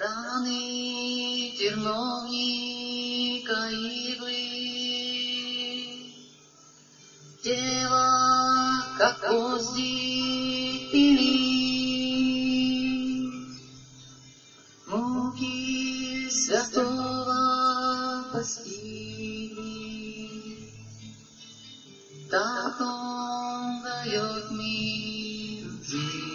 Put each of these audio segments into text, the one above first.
Раны терновника иглы, тело, как козьи пили, муки святого постигли, так он дает мир жизнь.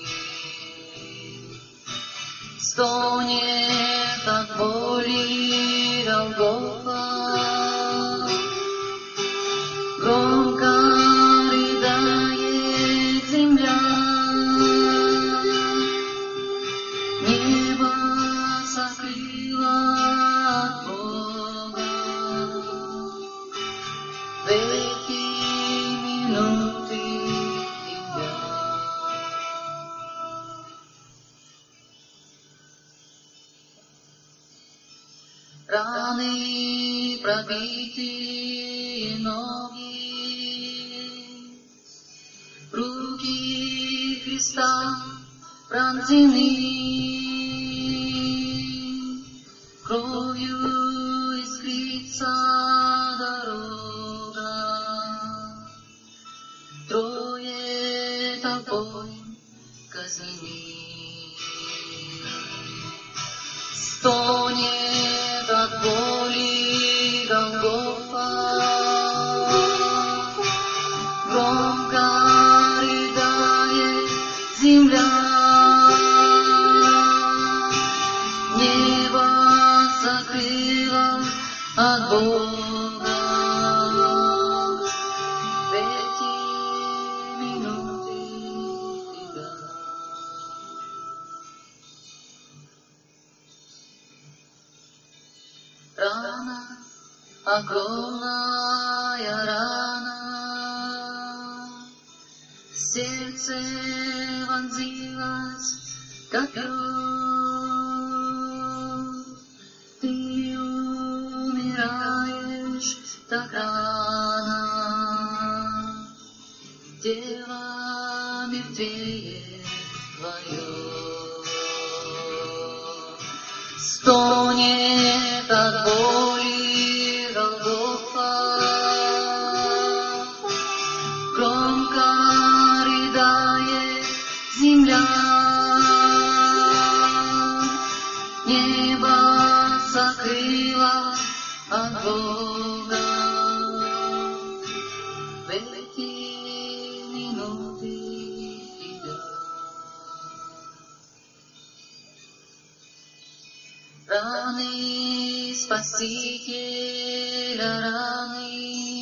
Стонет от боли Голгофа, громко рыдает земля, небо сокрыло от Бога. В эти минуты тебя. Раны, пробитые ноги, руки Христа пронзены, кровью искрится дорога, трое толпой казнены. Стонет от боли Голгофа, громко рыдает земля, небо закрыло от Бога. В эти минуты тебя. Рана, огромная рана, в сердце вонзилась, как кровь. Ты умираешь так рано, тело мертвее твое. Стонет от боли Голгофа, громко рыдает земля, небо закрыло от Бога. В эти минуты тебя. Раны Спасителя, раны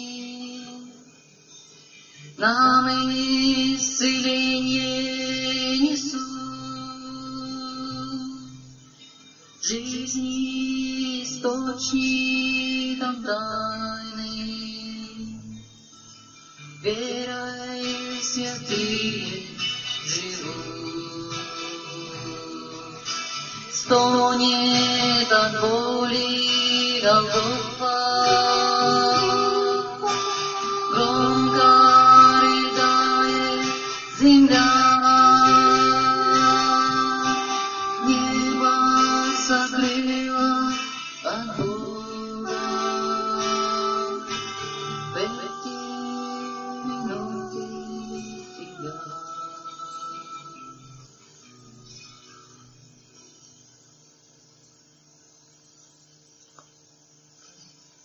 нам исцеление несут, жизни источником тайны, верой святые живут. Стонет от боли Голгофа,